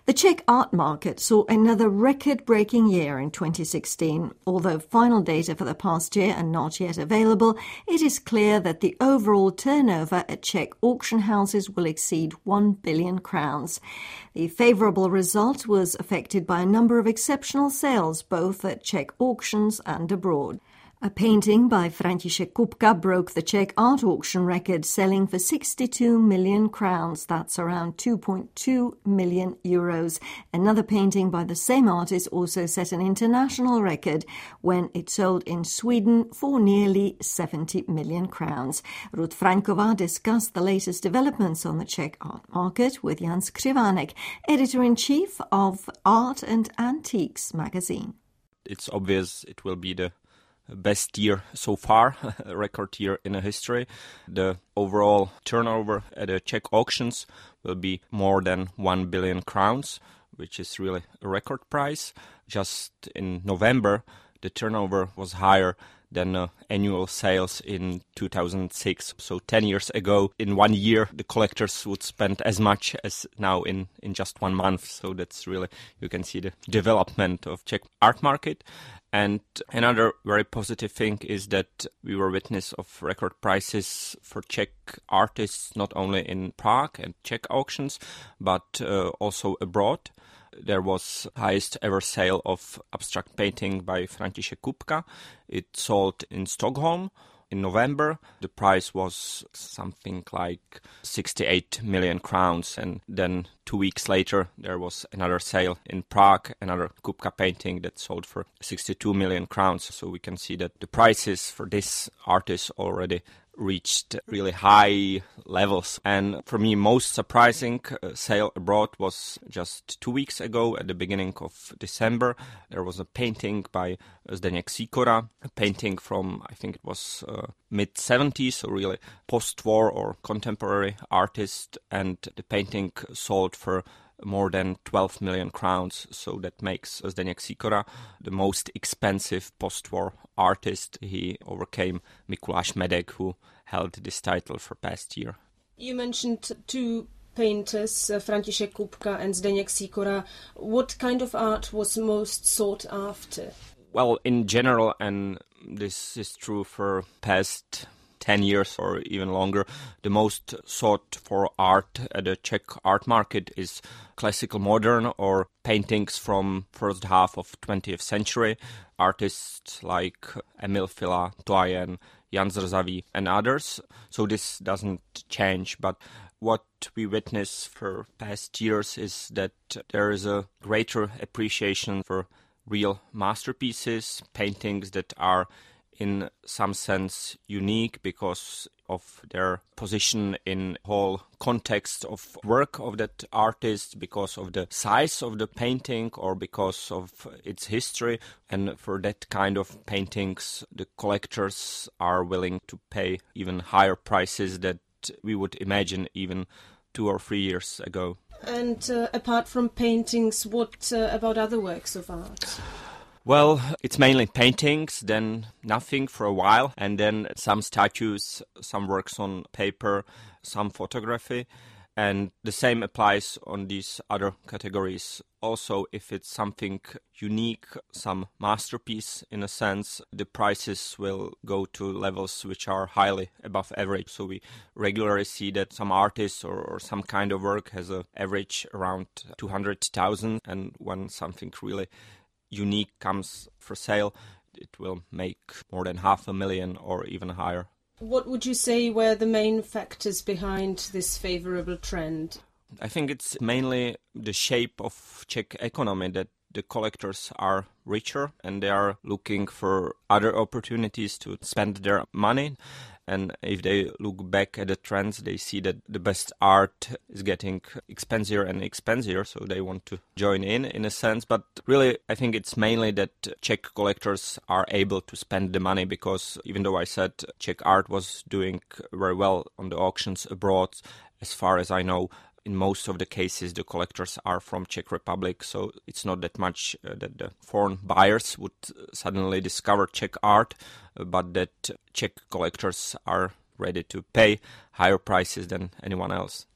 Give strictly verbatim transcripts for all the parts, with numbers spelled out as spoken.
The Czech art market saw another record-breaking year in twenty sixteen. Although final data for the past year are not yet available, it is clear that the overall turnover at Czech auction houses will exceed one billion crowns. The favourable result was affected by a number of exceptional sales, both at Czech auctions and abroad. A painting by František Kupka broke the Czech art auction record, selling for sixty-two million crowns. That's around two point two million euros. Another painting by the same artist also set an international record when it sold in Sweden for nearly seventy million crowns. Ruth Franková discussed the latest developments on the Czech art market with Jan Skrivanek, editor-in-chief of Art and Antiques magazine. It's obvious it will be the best year so far, a record year in a history. The overall turnover at the Czech auctions will be more than one billion crowns, which is really a record price. Just in November, the turnover was higher than uh, annual sales in two thousand six. So ten years ago, in one year, the collectors would spend as much as now in, in just one month. So that's really, you can see the development of Czech art market. And another very positive thing is that we were witness of record prices for Czech artists, not only in Prague and Czech auctions, but uh, also abroad. There was highest ever sale of abstract painting by František Kupka. It sold in Stockholm in November. The price was something like sixty-eight million crowns. And then two weeks later, there was another sale in Prague, another Kupka painting that sold for sixty-two million crowns. So we can see that the prices for this artist already reached really high levels. And for me, most surprising uh, sale abroad was just two weeks ago at the beginning of December. There was a painting by Zdeněk Sýkora, a painting from, I think it was uh, mid seventies, so really post-war or contemporary artist. And the painting sold for more than twelve million crowns, so that makes Zdeněk Sýkora the most expensive post-war artist. He overcame Mikuláš Medek, who held this title for past year. You mentioned two painters, uh, František Kupka and Zdeněk Sýkora. What kind of art was most sought after? Well, in general, and this is true for past ten years or even longer, the most sought for art at the Czech art market is classical modern or paintings from first half of twentieth century. Artists like Emil Fila, Toyen, Jan Zrzavý and others. So this doesn't change, but what we witness for past years is that there is a greater appreciation for real masterpieces, paintings that are in some sense unique because of their position in whole context of work of that artist, because of the size of the painting or because of its history. And for that kind of paintings, the collectors are willing to pay even higher prices that we would imagine even two or three years ago. And uh, apart from paintings, what uh, about other works of art? Well, it's mainly paintings, then nothing for a while, and then some statues, some works on paper, some photography. And the same applies on these other categories. Also, if it's something unique, some masterpiece in a sense, the prices will go to levels which are highly above average. So we regularly see that some artist or, or some kind of work has an average around two hundred thousand, and when something really unique comes for sale, it will make more than half a million or even higher. What would you say were the main factors behind this favorable trend? I think it's mainly the shape of Czech economy, that the collectors are richer and they are looking for other opportunities to spend their money. And if they look back at the trends, they see that the best art is getting expensive and expensive, so they want to join in, in a sense. But really, I think it's mainly that Czech collectors are able to spend the money, because even though I said Czech art was doing very well on the auctions abroad, as far as I know, in most of the cases, the collectors are from Czech Republic, so it's not that much uh, that the foreign buyers would suddenly discover Czech art, uh, but that Czech collectors are ready to pay higher prices than anyone else.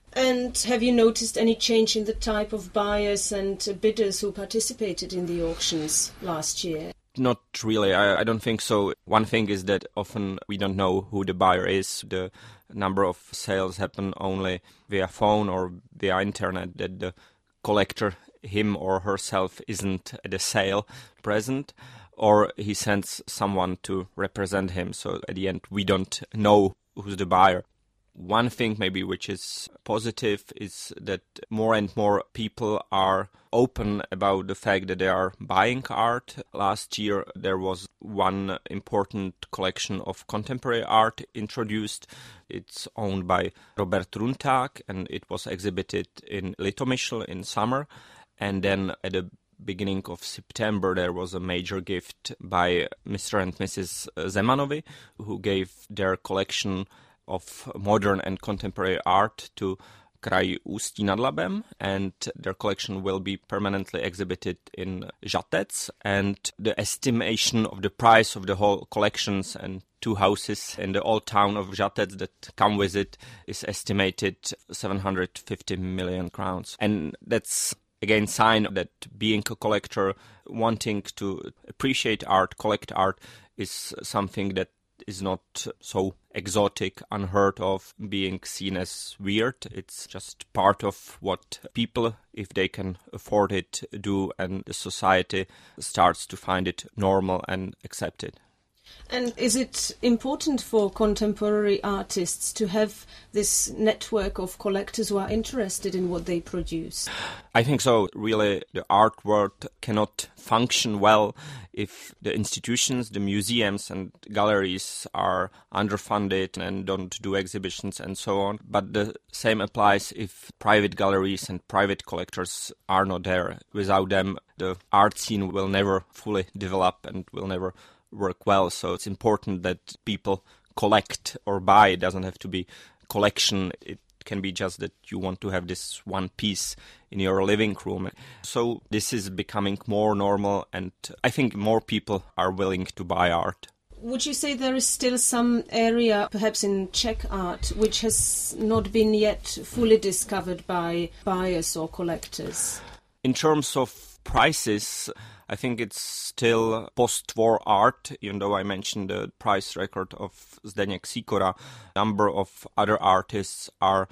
And have you noticed any change in the type of buyers and bidders who participated in the auctions last year? Not really. I, I don't think so. One thing is that often we don't know who the buyer is. The number of sales happen only via phone or via internet, that the collector, him or herself, isn't at the sale present, or he sends someone to represent him. So at the end, we don't know who's the buyer. One thing maybe which is positive is that more and more people are open about the fact that they are buying art. Last year there was one important collection of contemporary art introduced. It's owned by Robert Runtag and it was exhibited in Litomyšl in summer. And then at the beginning of September there was a major gift by Mister and Missus Zemanovi, who gave their collection of modern and contemporary art to Kraj Ústí nad Labem, and their collection will be permanently exhibited in Žatec. And the estimation of the price of the whole collections and two houses in the old town of Žatec that come with it is estimated seven hundred fifty million crowns. And that's again sign that being a collector, wanting to appreciate art, collect art, is something that is not so exotic, unheard of, being seen as weird. It's just part of what people, if they can afford it, do, and the society starts to find it normal and accepted. And is it important for contemporary artists to have this network of collectors who are interested in what they produce? I think so. Really, the art world cannot function well if the institutions, the museums and galleries are underfunded and don't do exhibitions and so on. But the same applies if private galleries and private collectors are not there. Without them, the art scene will never fully develop and will never work well. So it's important that people collect or buy. It doesn't have to be collection. It can be just that you want to have this one piece in your living room. So this is becoming more normal, and I think more people are willing to buy art. Would you say there is still some area, perhaps in Czech art, which has not been yet fully discovered by buyers or collectors? In terms of prices, I think it's still post-war art, even though I mentioned the price record of Zdeněk Sýkora. A number of other artists are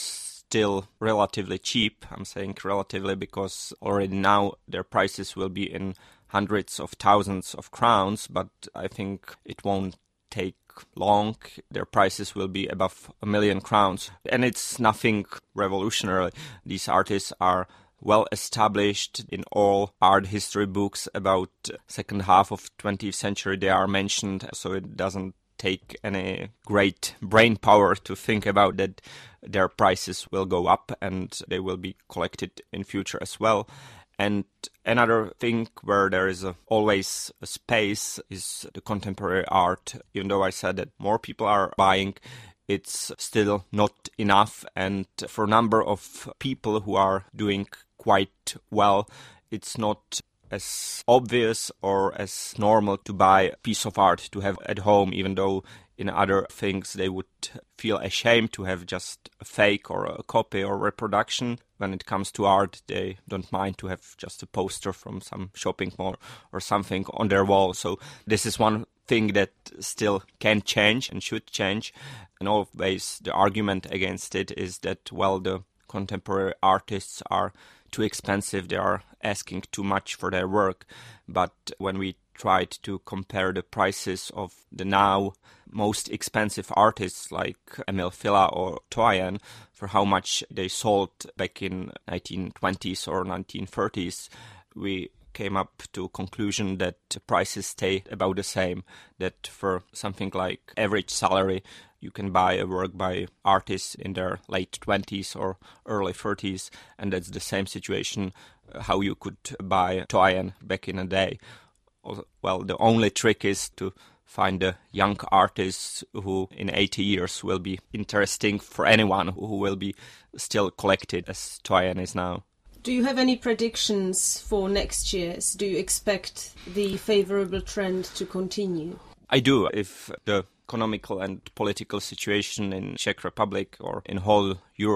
still relatively cheap. I'm saying relatively because already now their prices will be in hundreds of thousands of crowns, but I think it won't take long. Their prices will be above a million crowns. And it's nothing revolutionary. These artists are well established in all art history books about second half of twentieth century. They are mentioned, so it doesn't take any great brain power to think about that their prices will go up and they will be collected in future as well. And another thing where there is a, always a space is the contemporary art. Even though I said that more people are buying, it's still not enough. And for a number of people who are doing quite well, it's not as obvious or as normal to buy a piece of art to have at home, even though in other things they would feel ashamed to have just a fake or a copy or reproduction. When it comes to art, they don't mind to have just a poster from some shopping mall or something on their wall. So this is one thing that still can change and should change. And always the argument against it is that, well, the contemporary artists are too expensive, they are asking too much for their work. But when we tried to compare the prices of the now most expensive artists like Emil Fila or Toyen for how much they sold back in nineteen twenties or nineteen thirties, we came up to a conclusion that prices stay about the same, that for something like average salary you can buy a work by artists in their late twenties or early thirties, and that's the same situation how you could buy Toyen back in a day. Well, the only trick is to find a young artist who in eighty years will be interesting for anyone, who will be still collected as Toyen is now. Do you have any predictions for next year's? Do you expect the favourable trend to continue? I do. If the economical and political situation in Czech Republic or in whole Europe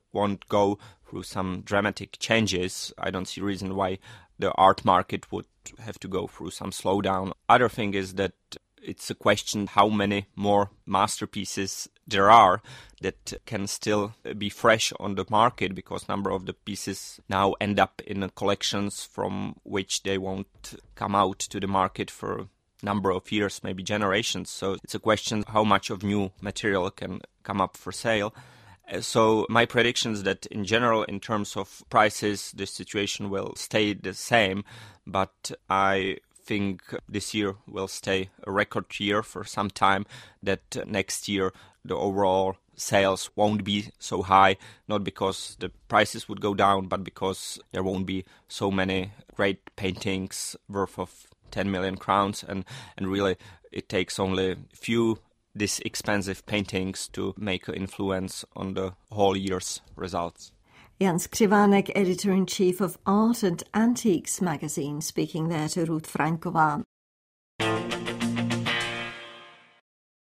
won't go through some dramatic changes, I don't see reason why the art market would have to go through some slowdown. Other thing is that it's a question how many more masterpieces there are that can still be fresh on the market, because number of the pieces now end up in collections from which they won't come out to the market for a number of years, maybe generations. So it's a question how much of new material can come up for sale. So my prediction is that in general, in terms of prices, the situation will stay the same, but I think this year will stay a record year for some time, that next year the overall sales won't be so high, not because the prices would go down, but because there won't be so many great paintings worth of ten million crowns, and, and really it takes only a few these expensive paintings to make an influence on the whole year's results. Jan Skrivanek, editor-in-chief of Art and Antiques magazine, speaking there to Ruth Franková.